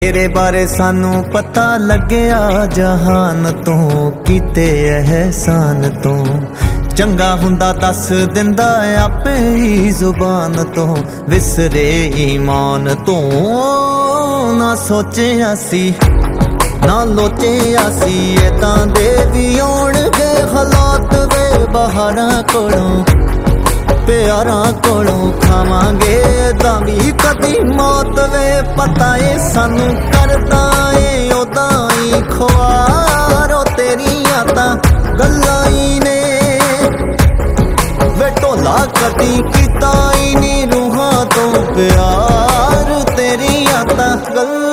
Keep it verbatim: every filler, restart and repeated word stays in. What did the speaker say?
तेरे बारे सानू पता लग्या जहान तो कीते एहसान तो चंगा हुंदा दस दिंदा आपे ही जुबान तो विसरे ईमान तो ना सोचे आसी ना लोचे आसी एदां दे भी आउणगे हालात वे बहारां कोलों प्यारां कोलों खावांगे तां भी कदी मौत वे पता ए सानू करदा ए ओदां ही ख्वारो तेरियां तां गल्लां ही ने वे ढोला कदी कीता ही नी रूहां तो प्यार तेरियां तां गल्लां